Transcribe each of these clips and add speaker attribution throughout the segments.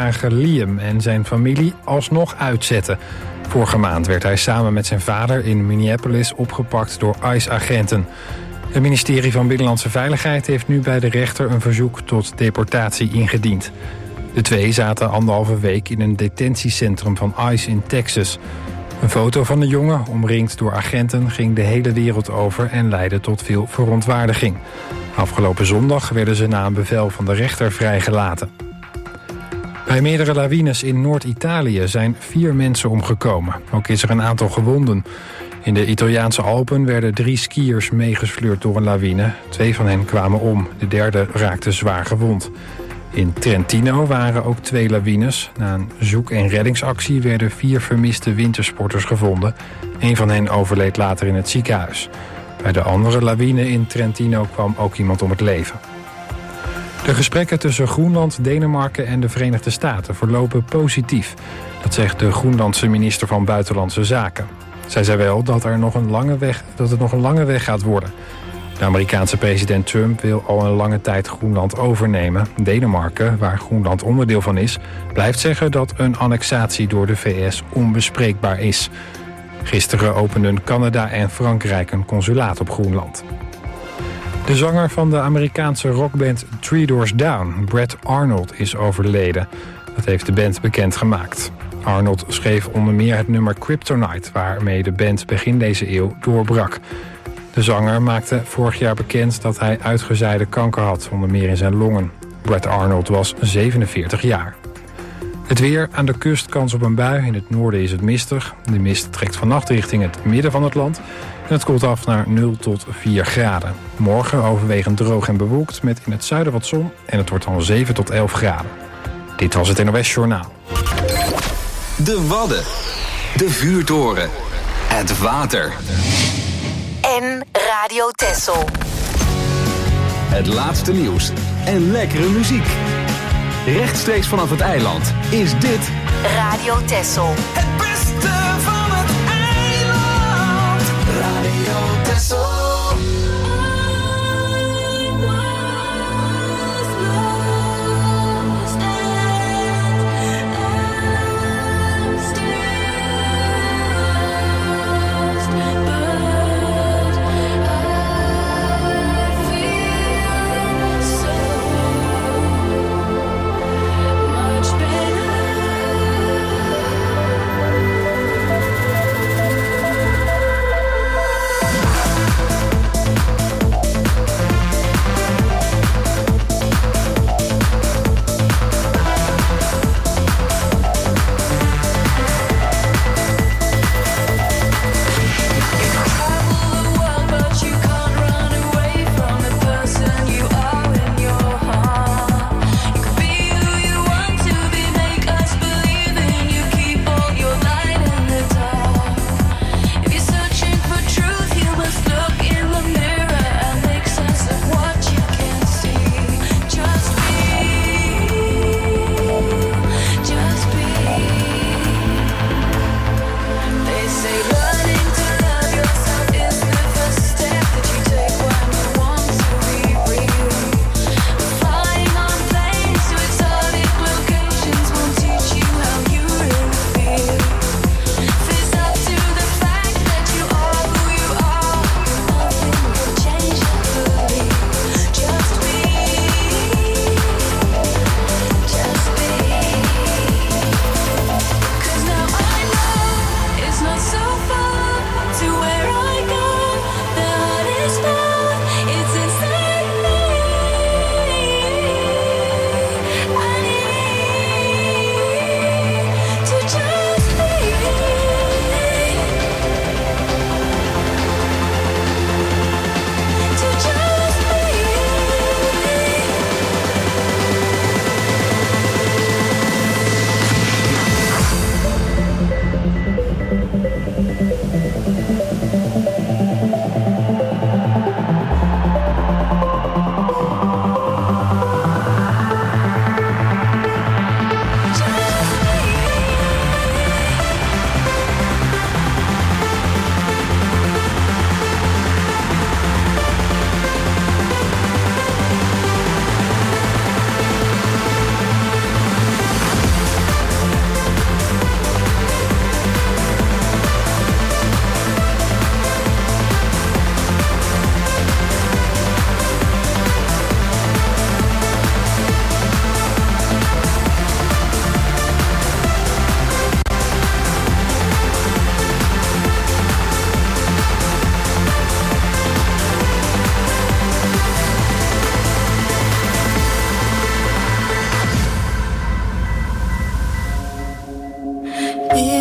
Speaker 1: 12-jarige Liam en zijn familie alsnog uitzetten. Vorige maand werd hij samen met zijn vader in Minneapolis opgepakt door ICE-agenten. Het ministerie van Binnenlandse Veiligheid heeft nu bij de rechter een verzoek tot deportatie ingediend. De twee zaten 1,5 week in een detentiecentrum van ICE in Texas. Een foto van de jongen, omringd door agenten, ging de hele wereld over en leidde tot veel verontwaardiging. Afgelopen zondag werden ze na een bevel van de rechter vrijgelaten. Bij meerdere lawines in Noord-Italië zijn 4 mensen omgekomen. Ook is er een aantal gewonden. In de Italiaanse Alpen werden 3 skiers meegesleurd door een lawine. 2 van hen kwamen om, de derde raakte zwaar gewond. In Trentino waren ook 2 lawines. Na een zoek- en reddingsactie werden 4 vermiste wintersporters gevonden. 1 van hen overleed later in het ziekenhuis. Bij de andere lawine in Trentino kwam ook iemand om het leven. De gesprekken tussen Groenland, Denemarken en de Verenigde Staten verlopen positief. Dat zegt de Groenlandse minister van Buitenlandse Zaken. Zij zei wel dat het nog een lange weg gaat worden. De Amerikaanse president Trump wil al een lange tijd Groenland overnemen. Denemarken, waar Groenland onderdeel van is, blijft zeggen dat een annexatie door de VS onbespreekbaar is. Gisteren openden Canada en Frankrijk een consulaat op Groenland. De zanger van de Amerikaanse rockband Three Doors Down, Brett Arnold, is overleden. Dat heeft de band bekendgemaakt. Arnold schreef onder meer het nummer Kryptonite, waarmee de band begin deze eeuw doorbrak. De zanger maakte vorig jaar bekend dat hij uitgezaaide kanker had, onder meer in zijn longen. Brett Arnold was 47 jaar. Het weer, aan de kust kans op een bui. In het noorden is het mistig. De mist trekt vannacht richting het midden van het land. En het koelt af naar 0 tot 4 graden. Morgen overwegend droog en bewolkt met in het zuiden wat zon. En het wordt dan 7 tot 11 graden. Dit was het NOS Journaal.
Speaker 2: De Wadden. De Vuurtoren. Het water.
Speaker 3: En Radio Texel.
Speaker 2: Het laatste nieuws en lekkere muziek. Rechtstreeks vanaf het eiland is dit
Speaker 3: Radio Texel.
Speaker 4: Het beste van het eiland. Radio Texel.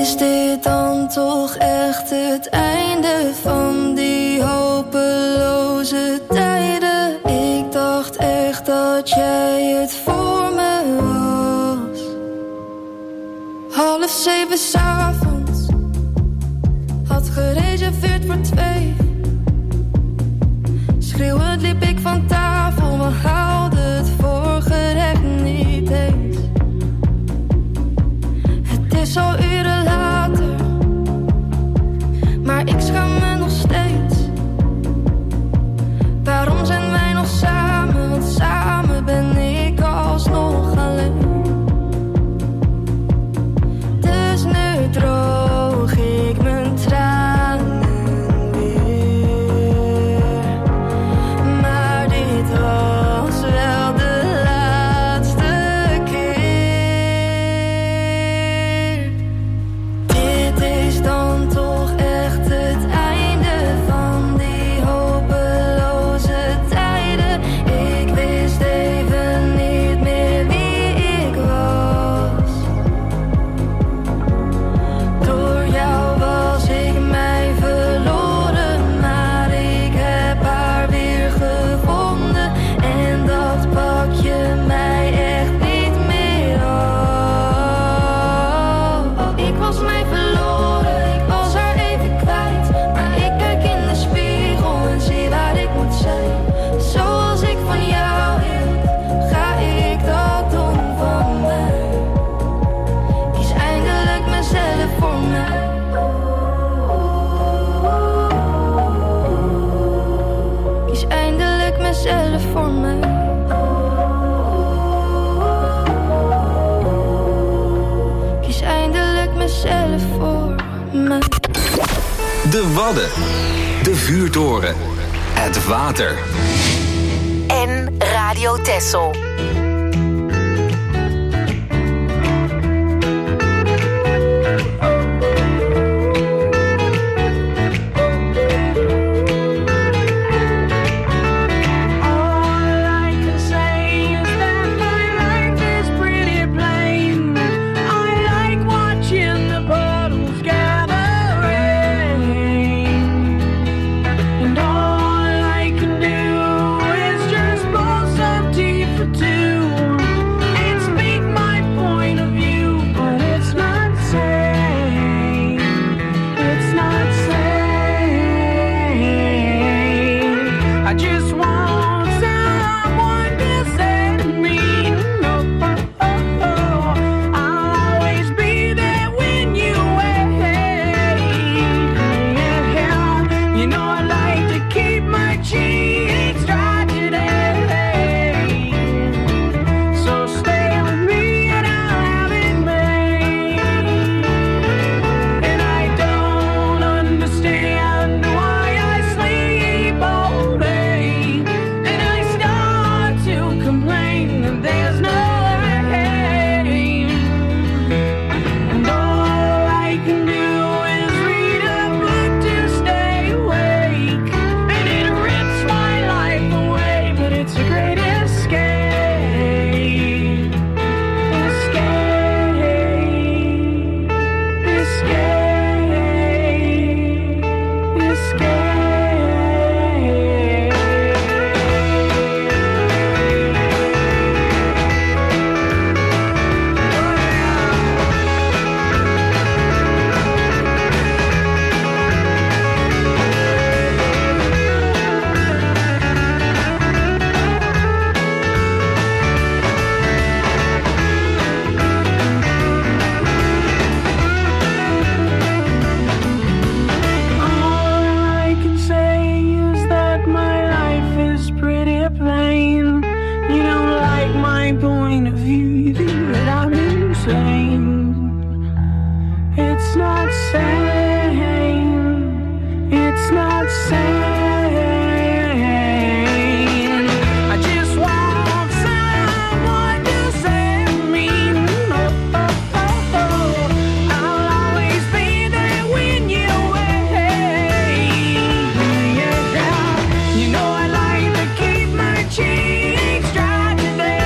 Speaker 5: Is dit dan toch echt het einde van die hopeloze tijden? Ik dacht echt dat jij het voor me was. 6:30 s'avonds, had gereserveerd voor 2. Schreeuwend liep ik van tafel, maar haalde het voorgerecht niet eens. Het is al uren later, maar ik schaam me nog steeds. Waarom zijn wij nog samen? Want samen ben ik alsnog alleen. Dus nu droog ik mijn tranen weer. Maar dit was wel de laatste keer. Dit is dan toch echt het einde van die hopeloze tijden. Ik wist even niet meer wie ik was. Door jou was ik mij verloren, maar ik heb haar weer gevonden. En dat pak je mij echt niet meer af. Ik was mij verloren, ik was haar even kwijt. Maar ik kijk in de spiegel en zie waar ik moet zijn. Zoals ik van jou hield, ga ik dat doen van mij. Kies eindelijk mezelf voor mij. Kies eindelijk mezelf voor mij. Kies eindelijk mezelf voor mij.
Speaker 2: De Wadden, de vuurtoren, het water.
Speaker 3: En Radio Texel.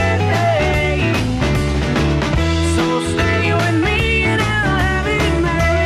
Speaker 6: Stay with me and I'll have it made.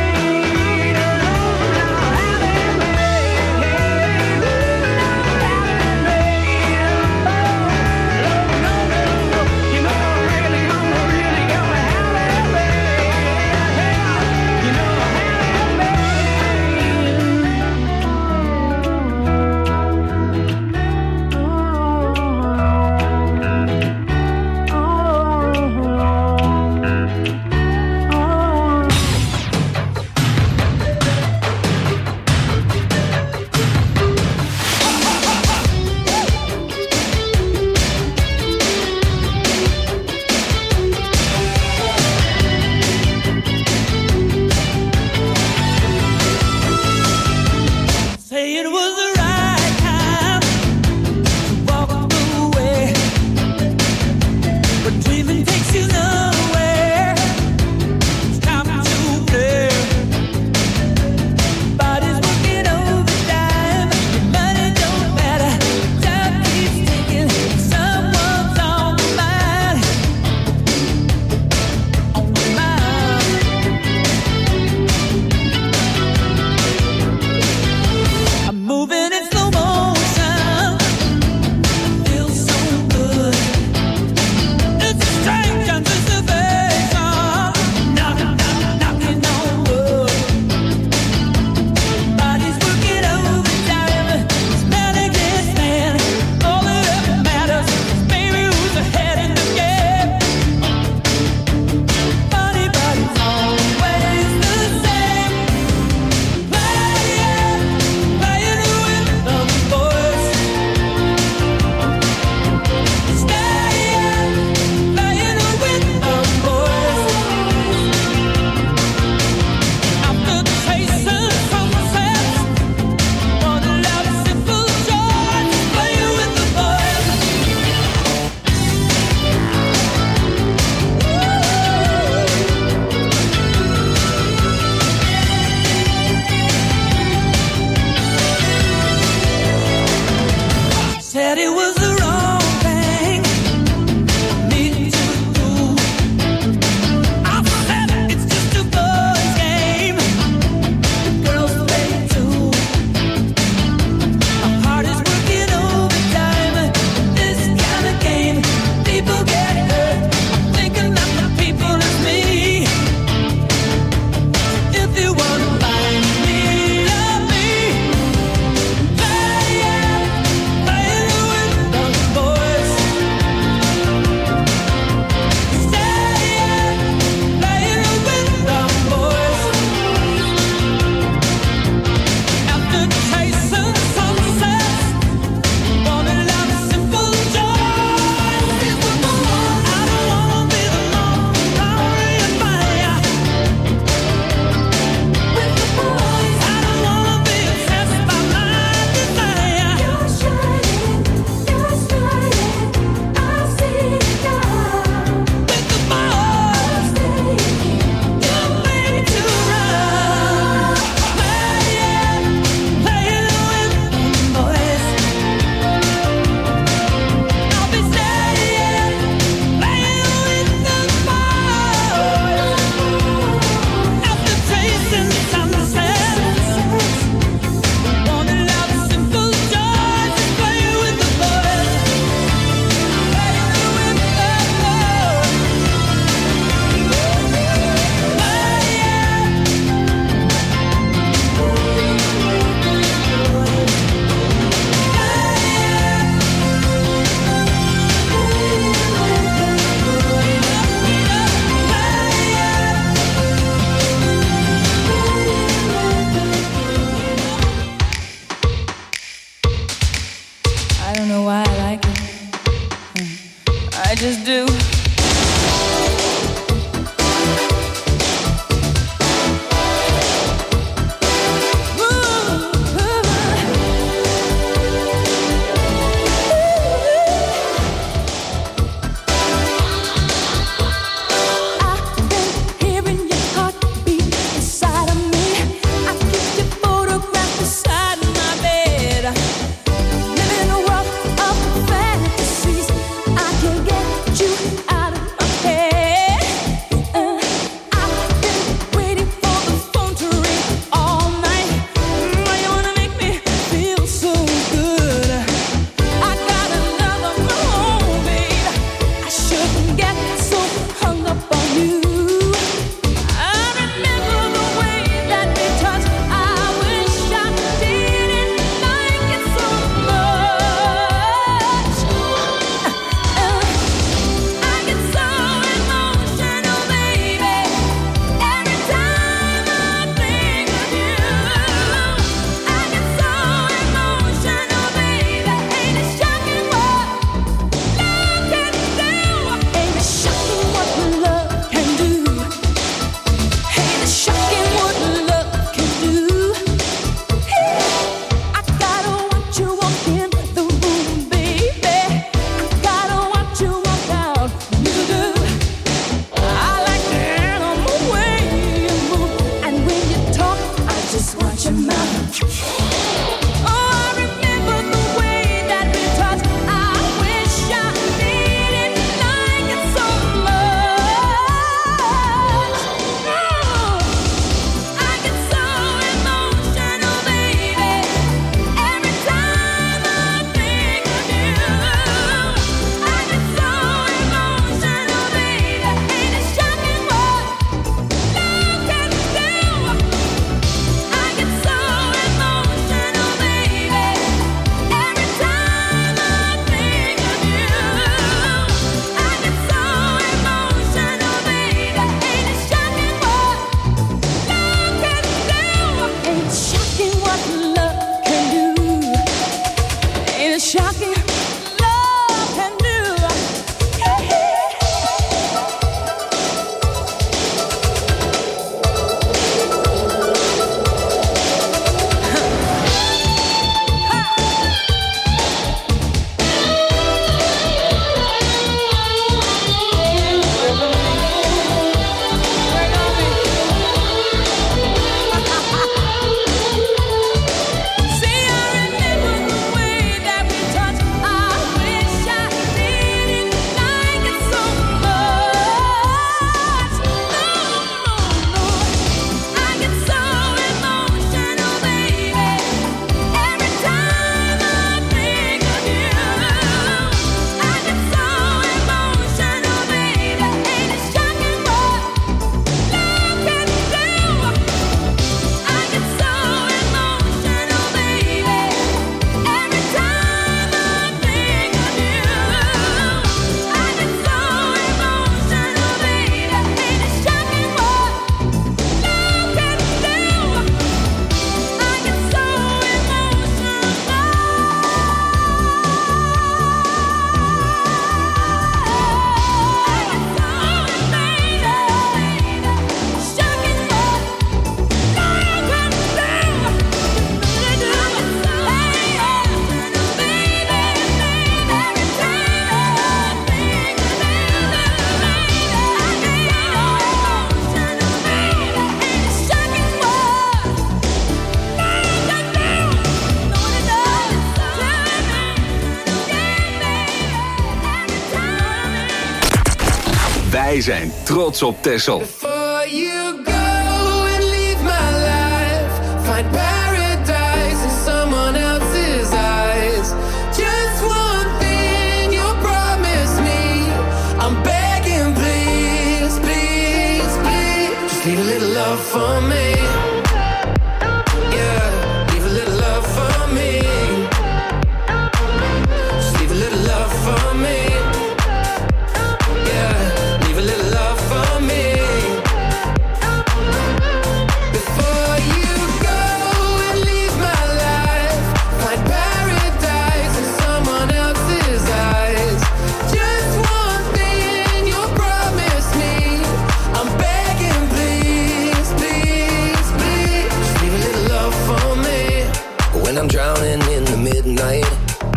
Speaker 2: Wij zijn trots op Texel.
Speaker 4: Before you go and leave my life, find paradise in someone else's eyes. Just one thing you'll promise me, I'm begging, please, please, please. Just leave a little love for me. Yeah, leave a little love for me. Just leave a little love for me.
Speaker 6: I'm drowning in the midnight,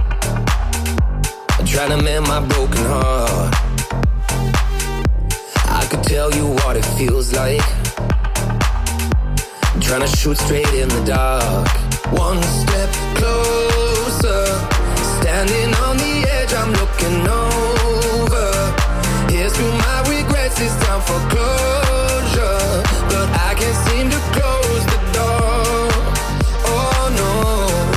Speaker 6: I'm trying to mend my broken heart. I could tell you what it feels like, I'm trying to shoot straight in the dark. One step closer, standing on the edge, I'm looking over. Here's through my regrets, it's time for closure, but I can't seem to close the door. Oh no.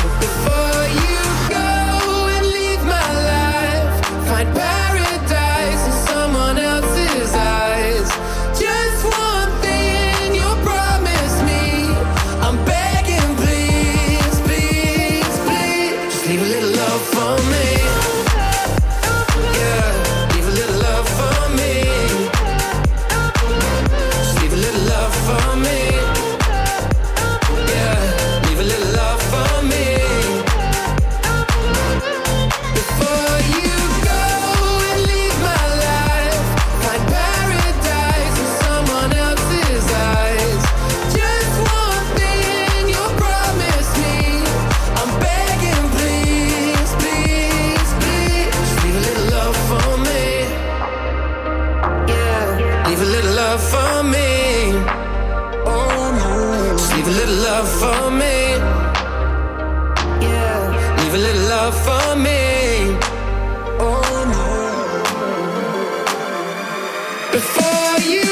Speaker 4: Paradise in someone else's eyes. Just one thing you'll promise me, I'm begging, please, please, please. Just leave a little love for me. Yeah, leave a little love for me. Just leave a little love for me. Yeah, leave a little love for me. Before you for me, oh no. Just leave a little love for me. Yeah, leave a little love for me. Oh no. Before you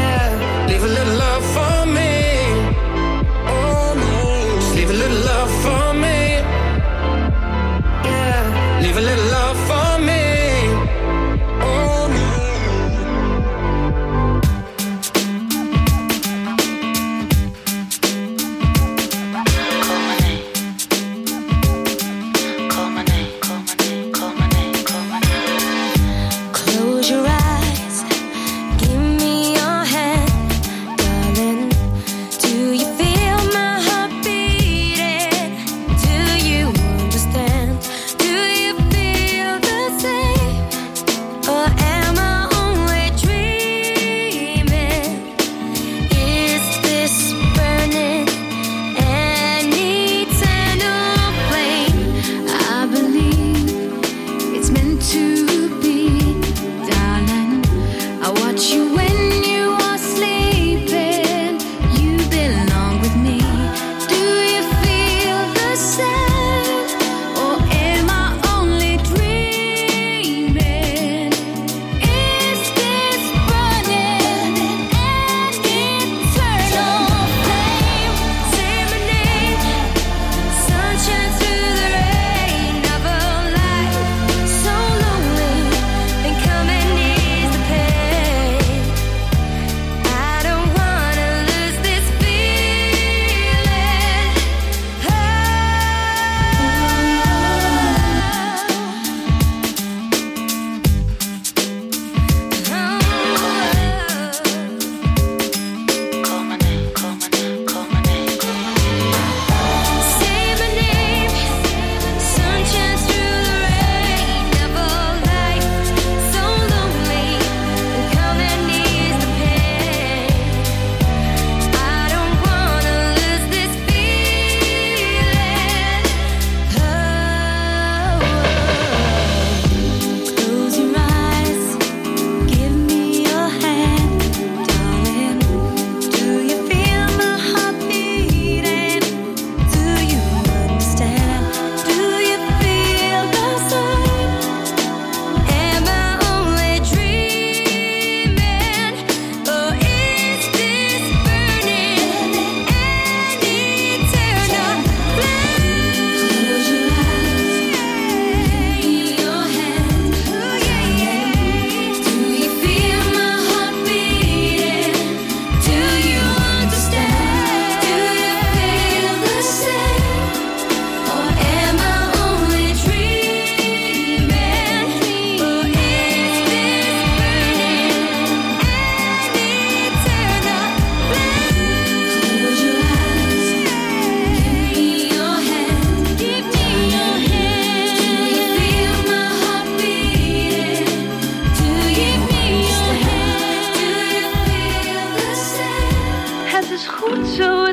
Speaker 4: love for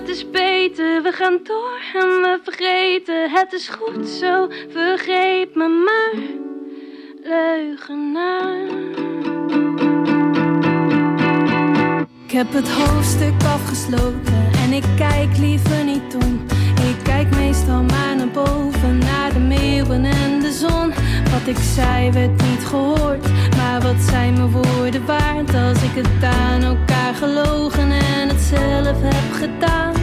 Speaker 5: het is beter. We gaan door en we vergeten. Het is goed zo, vergeet me maar, leugenaar. Ik heb het hoofdstuk afgesloten en ik kijk liever niet om. Ik kijk meestal maar naar boven, naar de meeuwen en de zon. Wat ik zei werd niet gehoord, maar wat zijn mijn woorden waard als ik het aan elkaar gelogen en het zelf heb gedaan.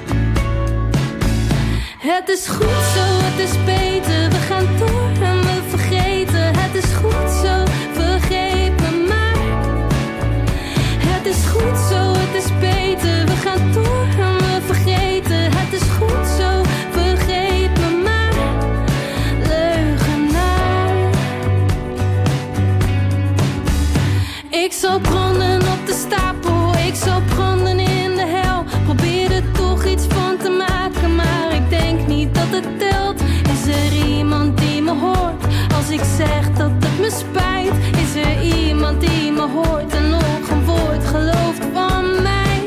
Speaker 5: Het is goed zo, het is beter, we gaan door en we vergeten. Het is goed zo, vergeet me maar. Het is goed zo, het is beter, we gaan door en we vergeten. Het is goed zo, vergeet me maar, leugenaar. Ik zal branden op de stapel, ik zal branden in de hel. Probeer er toch iets van te maken, maar ik denk niet dat het telt. Is er iemand die me hoort als ik zeg dat het me spijt? Is er iemand die me hoort en nog een woord gelooft van mij?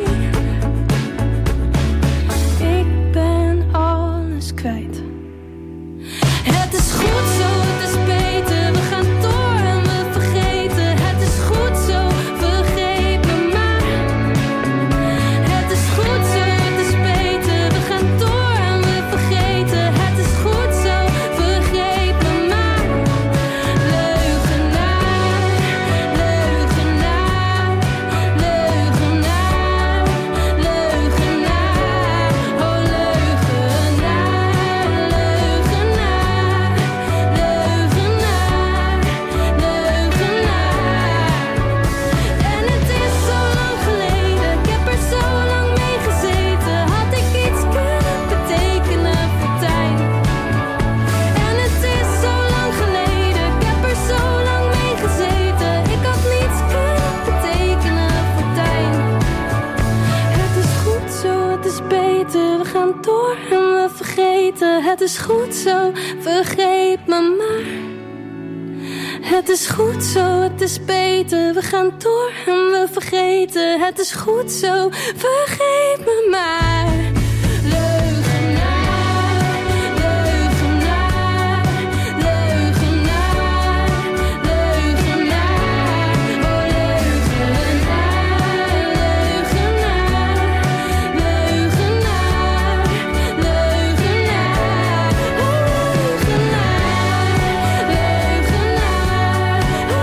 Speaker 5: Ik ben alles kwijt. Het is goed zo, het is beter, we gaan door en we vergeten. Het is goed zo, vergeet me maar. Het is goed zo, het is beter, we gaan door en we vergeten. Het is goed zo, vergeet me maar, leugenaar, leugenaar, leugenaar, leugenaar, oh leugenaar, leugenaar, leugenaar, leugenaar. En het is zo lang geleden, ik heb er zo lang mee gezeten. Had ik iets kunnen betekenen voor Tijn? En het is zo lang geleden, ik heb er zo lang mee gezeten. Ik had niets kunnen betekenen voor Tijn. Het is goed zo, het is beter, we gaan door en we vergeten. Het is goed zo, vergeet me maar. Het is goed zo, het is beter, we gaan door en we vergeten. Het is goed zo, vergeet me maar. Leugenaar, leugenaar, leugenaar, leugenaar, oh leugenaar, leugenaar, leugenaar, leugenaar, oh leugenaar, leugenaar, oh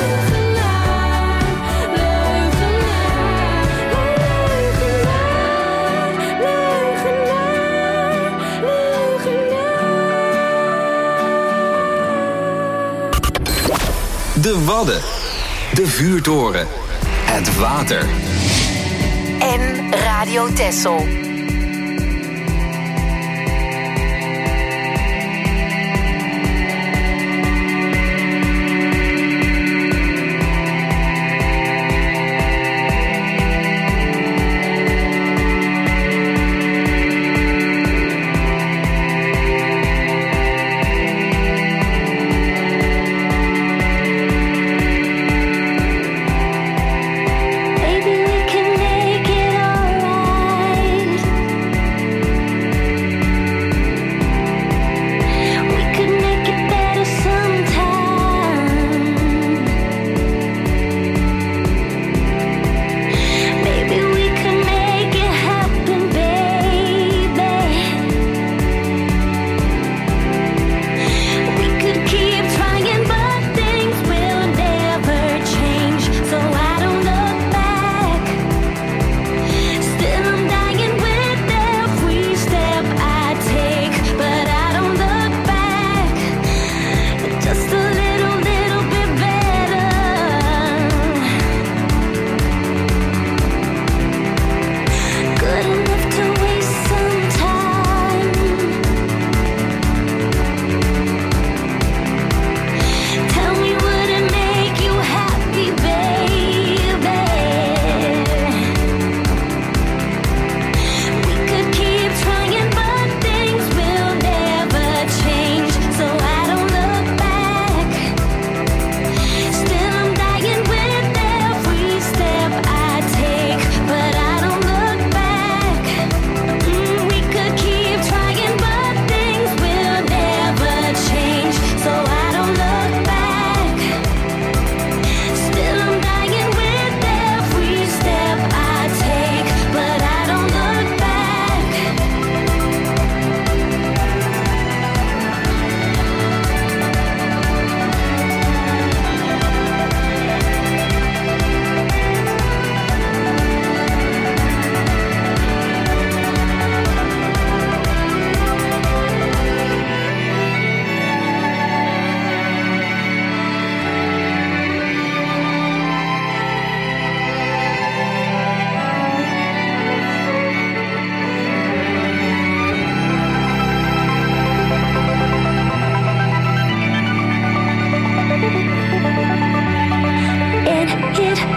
Speaker 2: De Wadden, de vuurtoren, het water.
Speaker 3: En Radio Texel.
Speaker 5: Maybe we can make it alright.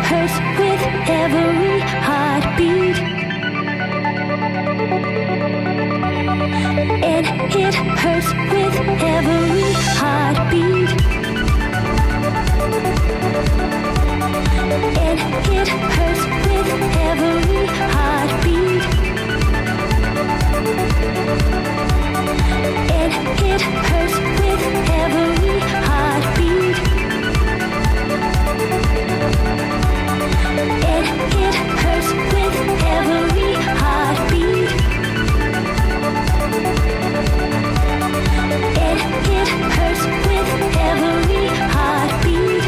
Speaker 5: hurts with every heartbeat. And it hurts with every heartbeat. And it hurts with every heartbeat. And it hurts with every heartbeat. And it hurts with every heartbeat. And it hurts with every heartbeat.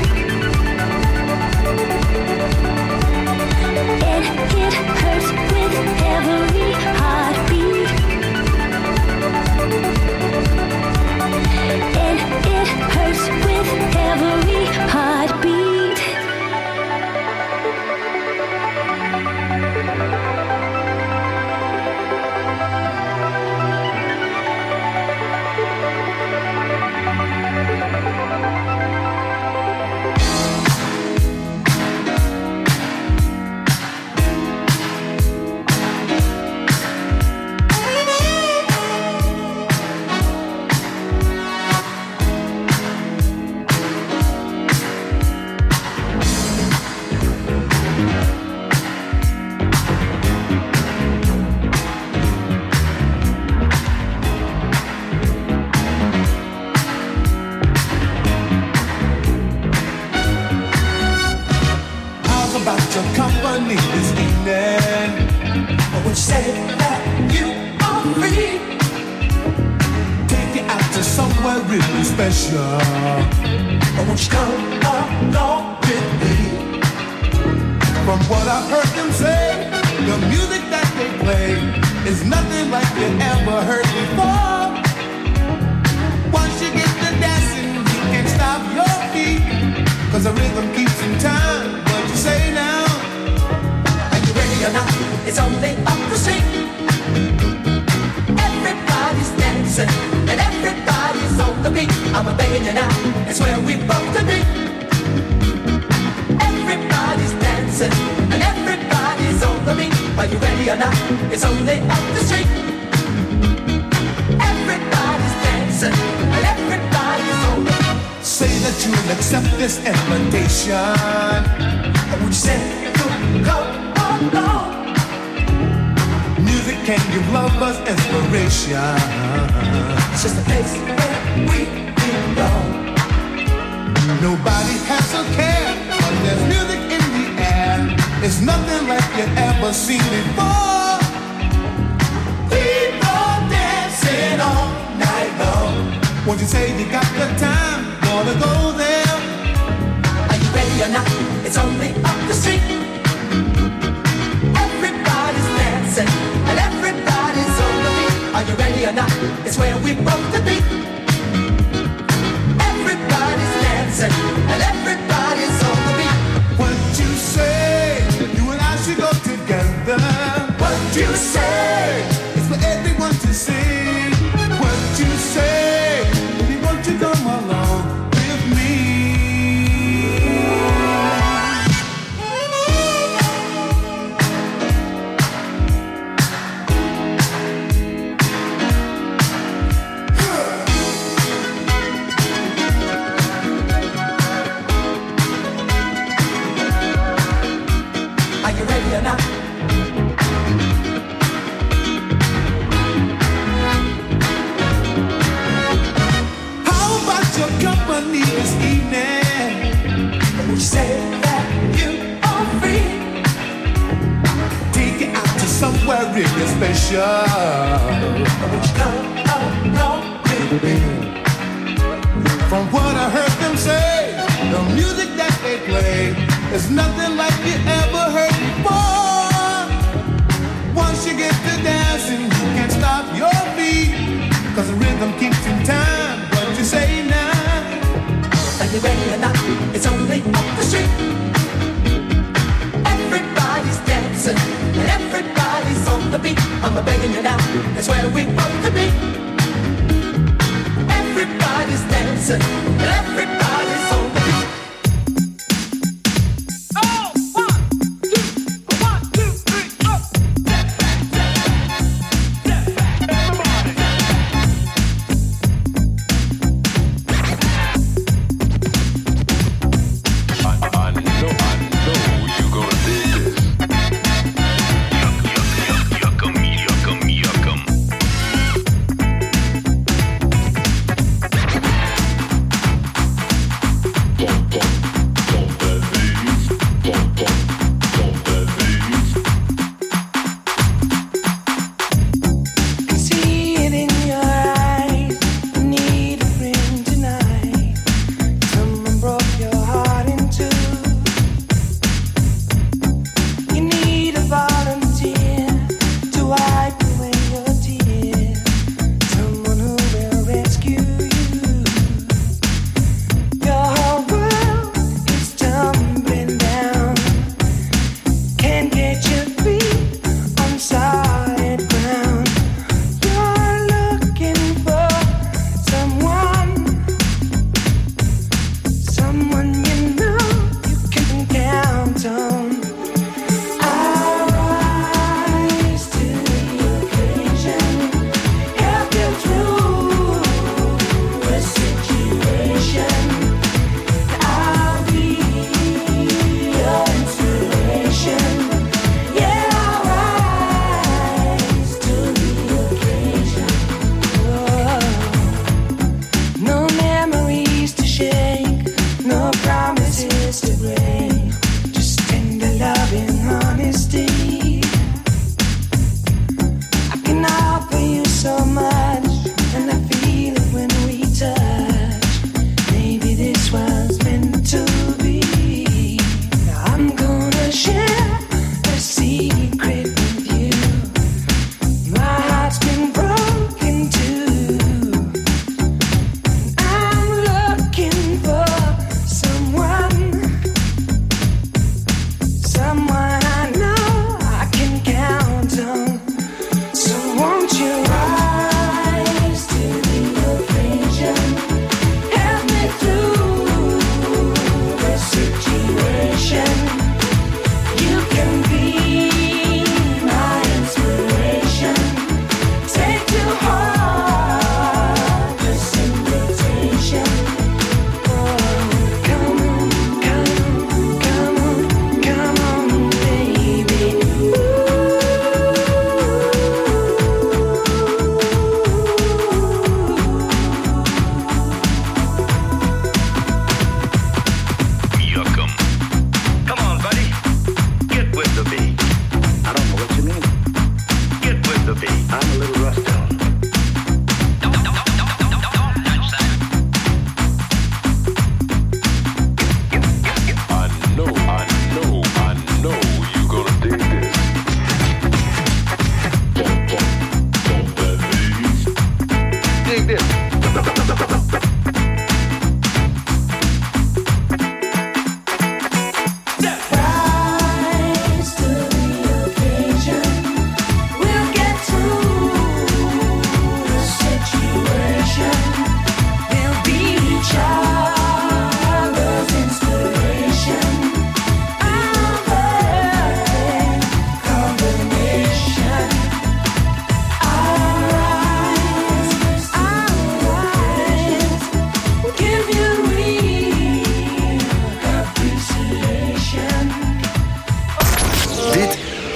Speaker 5: And it hurts with every heartbeat. And it hurts with every heartbeat.
Speaker 7: Everybody's dancing, everybody's on the beat.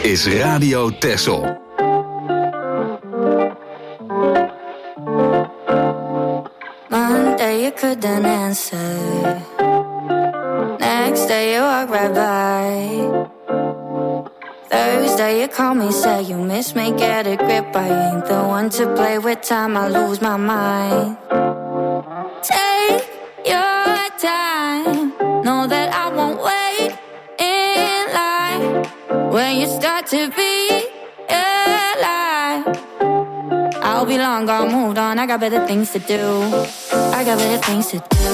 Speaker 2: is Radio Texel.
Speaker 5: Monday you couldn't answer. Next day you walk right by. Thursday you call me, say you miss me, get a grip. I ain't the one to play with time, I lose my mind. Take your time, know that I won't wait in line. When you start to be alive, I'll be long gone, moved on, I got better things to do. I got better things to do.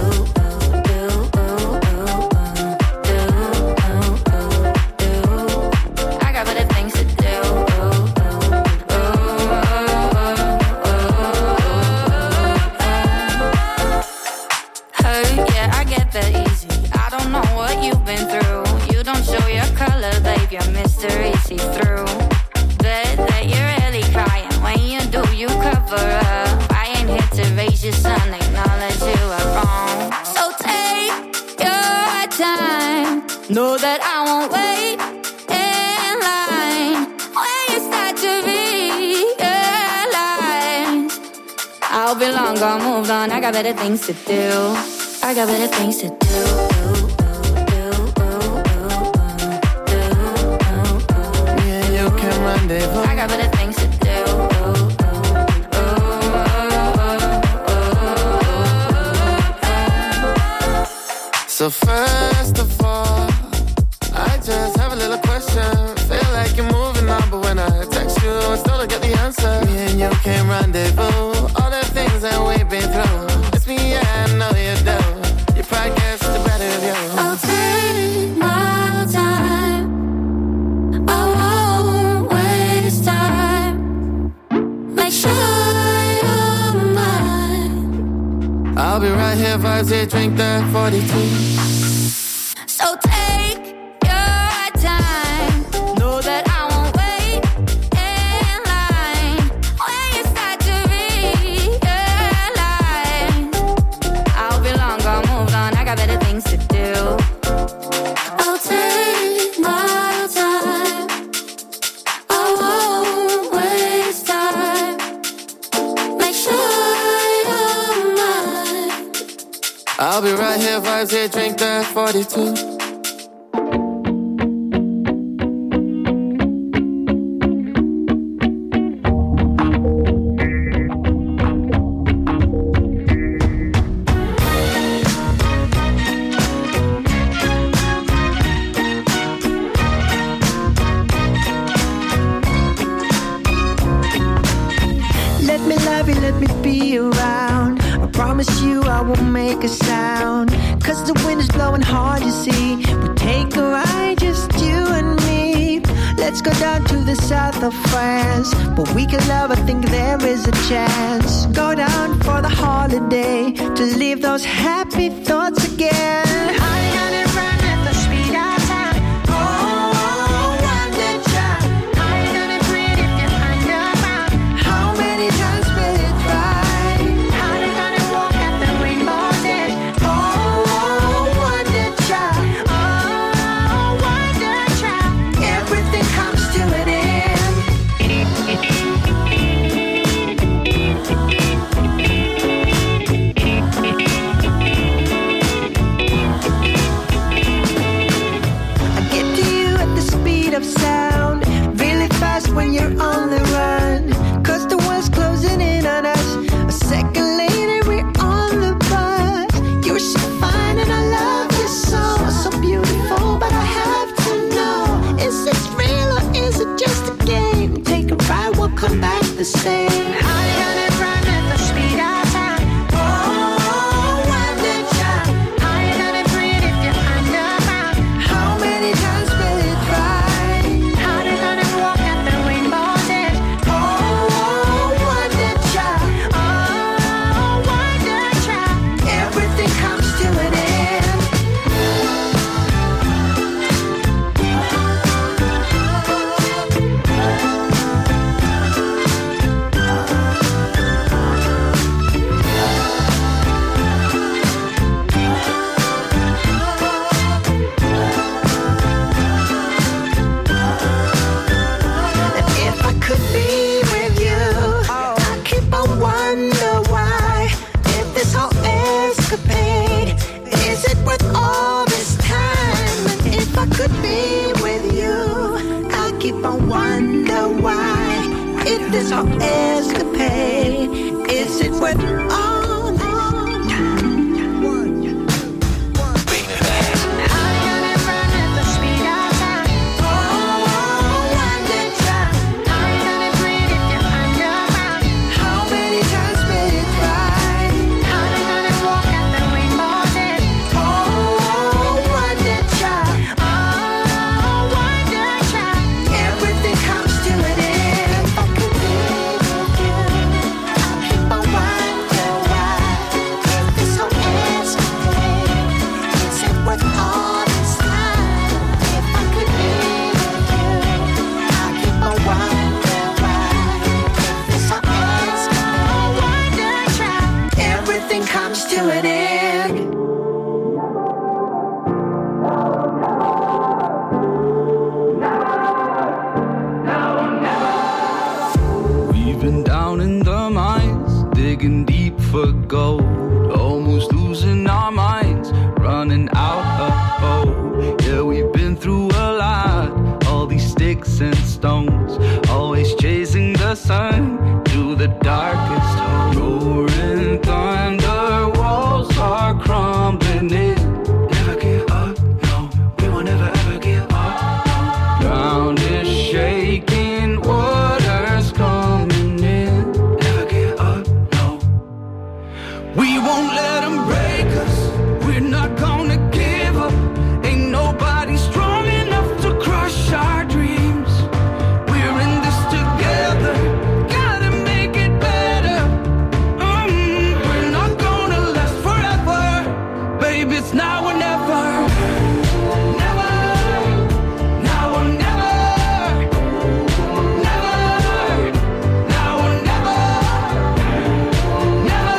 Speaker 5: Your mystery see through. Bet that you're really crying. When you do, you cover up. I ain't here to raise your son, acknowledge you are wrong. So take your time, know that I won't wait in line. When you start to realize, I'll be long gone, moved on, I got better things to do. I got better things to do. I got better things to do.
Speaker 6: So first of all, I just have a little question. Feel like you're moving on, but when I text you, I still don't get the answer. Me and you can rendezvous. All the things that we've been through. It's me, yeah, I know you do. Your pride gets the better of you.
Speaker 5: I'll take my time. I won't waste time. Make sure you're mine.
Speaker 6: I'll be right here, vibes here, drink that 42.
Speaker 5: So take your time. Know that I won't wait in line. When you start to realize, I'll be long gone, moved on, I got better things to do. I'll take my time. I won't waste time. Make sure you're mine.
Speaker 6: I'll be right here, vibes here, drink that 42.
Speaker 7: Let me love you, let me be around. I promise you I won't make a sound. Cause the wind is blowing hard, you see. We take a ride, just you and me. Let's go down to the south of France. But we can love, I think there is a chance. Go down for the holiday, to leave those happy thoughts again. I'm gonna run at the speed of sound. Oh, wonder child. I'm gonna breathe if you're underground. How many times will it try? How they gonna walk at the rainbow's edge? Oh, wonder child. Oh, wonder child. Everything comes to an end. I get to you at the speed of sound, really fast when you're on the run. Cause the world's closing in on us. A second later we're on the bus. You're so fine and I love you so. So beautiful, but I have to know, is this real or is it just a game? Take a ride, we'll come back the same. I'm gonna run at the speed of sound. Oh, wonder child. I'm gonna breathe if you're underground. How many times will it try? How they gonna walk at the rainbow's edge? Oh, wonder child. Oh, wonder child. Everything comes to an end. this whole escapade? Is it worth all?
Speaker 8: For gold, almost losing our minds, running out of hope. Yeah, we've been through a lot, all these sticks and stones, always chasing the sun through the darkest hole. Roaring thunder, walls are crumbling in. Never give up, no, we will never ever give up, no. Ground is shaking, water's coming in. Never give up, no. We won't let them break us. We're not gonna give up. Ain't nobody strong enough to crush our dreams. We're in this together. Gotta make it better. We're not gonna last forever. Baby, it's now or never. Never. Now or never. Never. Now or never. Never.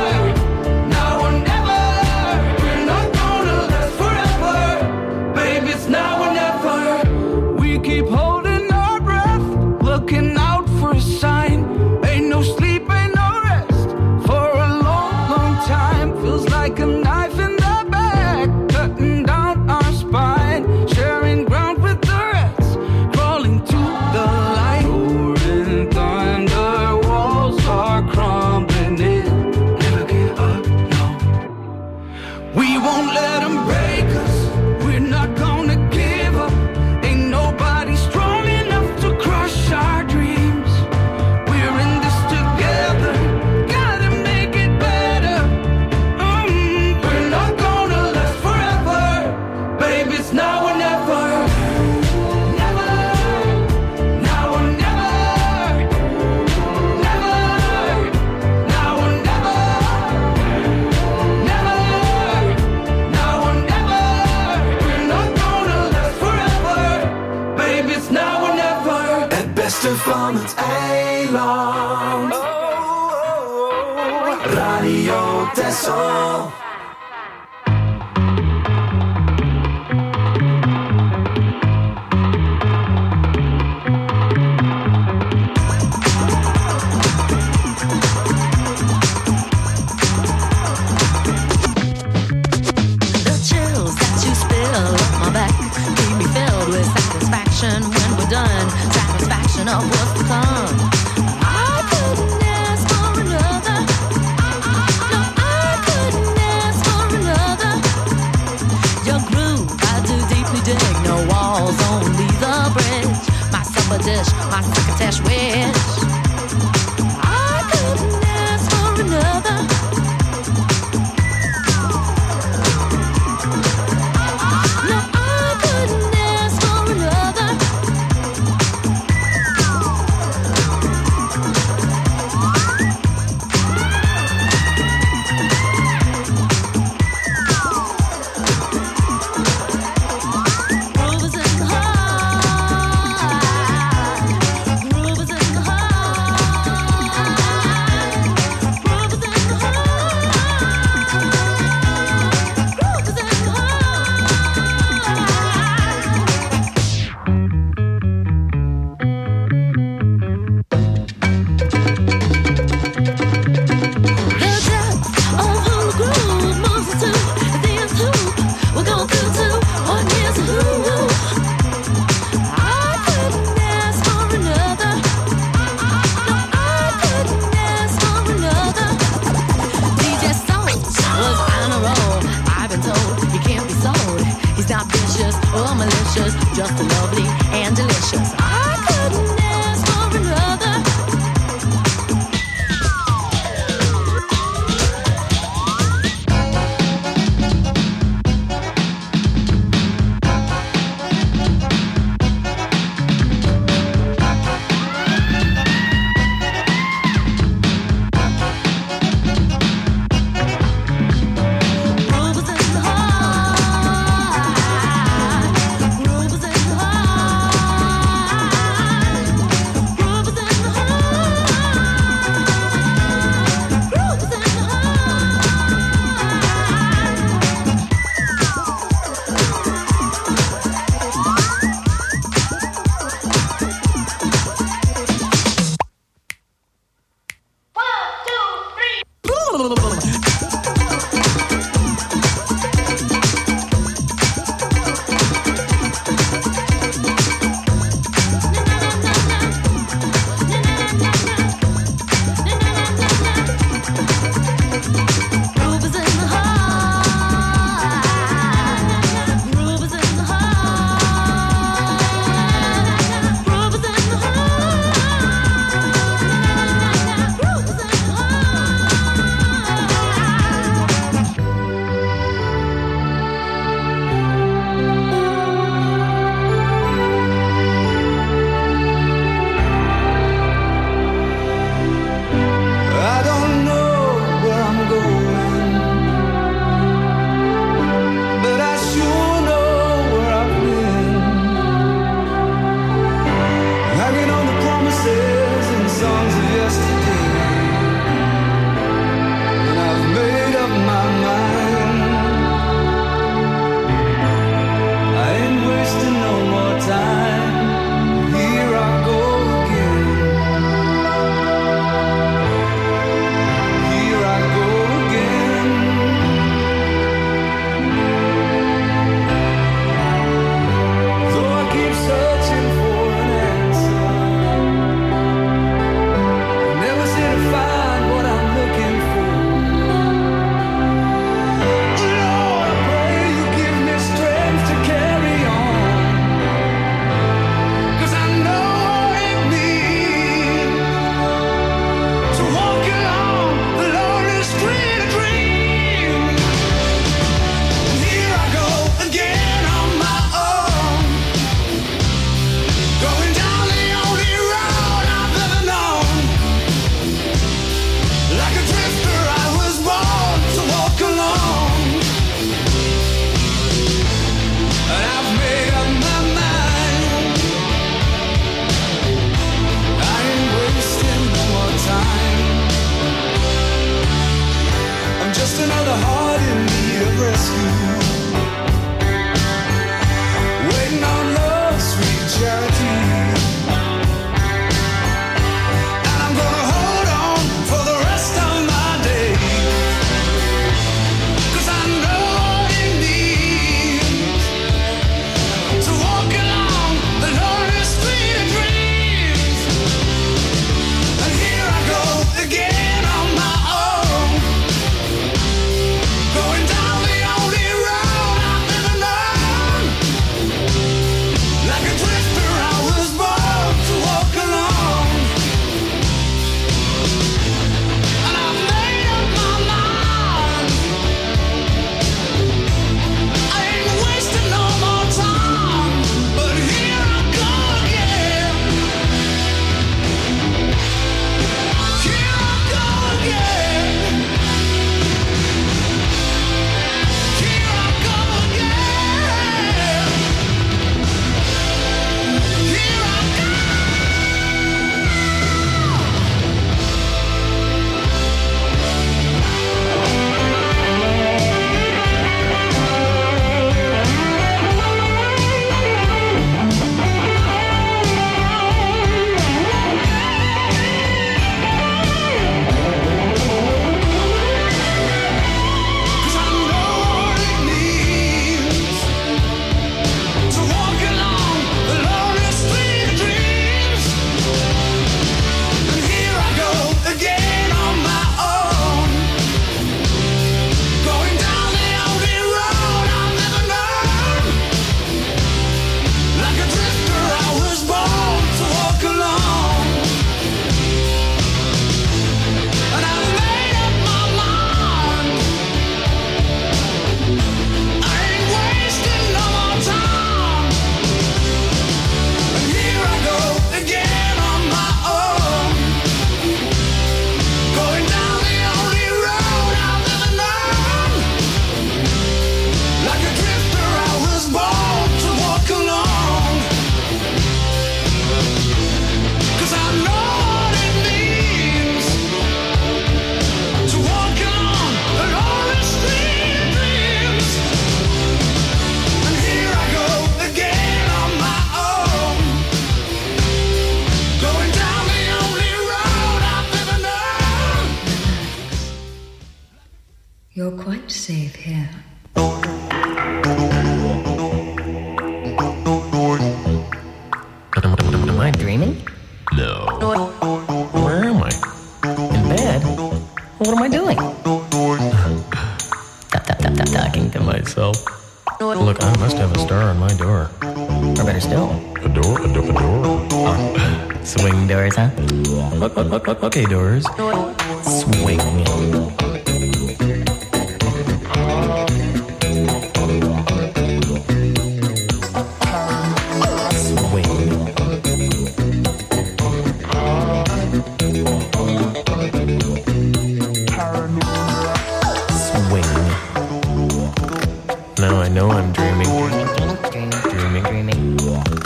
Speaker 8: Now or never. We're not gonna last forever. Baby, it's now or never. We keep holding our breath, looking out for a sign. Ain't no sleep, ain't no rest for a long, long time. Feels like a knife in the back, cutting down our spine. Sharing ground with the rest, crawling to the light. Roaring thunder, walls are crumbling in. Never give up, no. We won't let them break us. We're not gonna give up. Ain't nobody strong enough to crush our dreams. We're in this together. Gotta make it better. We're not gonna last forever. Baby, it's now or never. Never. Now or never. Never. Now or never. Never. Now or never. We're not gonna last forever. Baby, it's now or never.
Speaker 6: Het beste van het eiland. Radio Texel.
Speaker 9: The chills that you spill up my back keep me filled with satisfaction when we're done. Satisfaction of what's to come. I couldn't ask for another. No, I couldn't ask for another. Your groove, I do deeply dig. No walls, only the bridge. My supper dish, my crocketesh wish. I couldn't ask for another. No, I couldn't ask for another. Groove is in the heart. Groove is in the was just lovely and delicious. I couldn't ask for another.
Speaker 10: still.
Speaker 11: A door?
Speaker 10: Swing doors, huh? Okay, doors. Swing.
Speaker 11: Now I know I'm dreaming.
Speaker 10: Dreaming.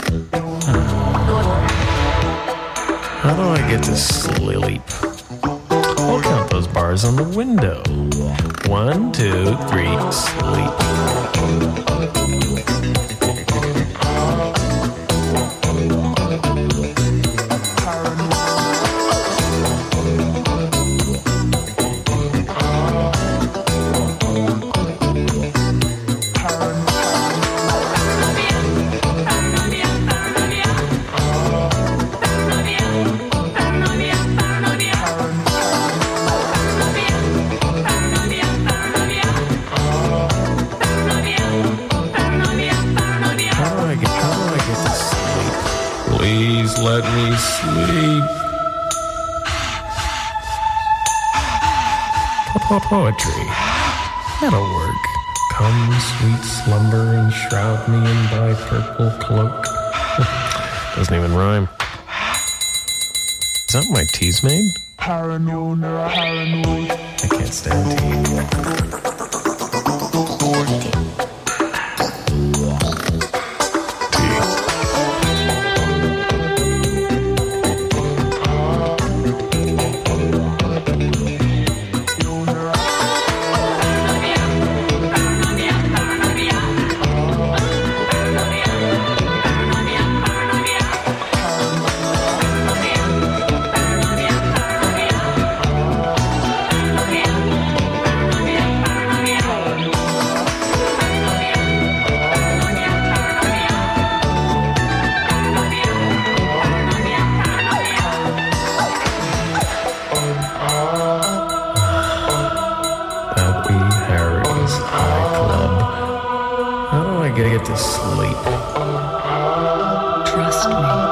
Speaker 11: How do I get to sleep? I'll count those bars on the window. 1, 2, 3, sleep. Please let me sleep. Poetry. That'll work. Come, sweet slumber, and shroud me in thy purple cloak. Doesn't even rhyme. Is that my tea's made?
Speaker 8: Paranoid.
Speaker 11: I can't stand tea. Get to sleep.
Speaker 9: Trust me.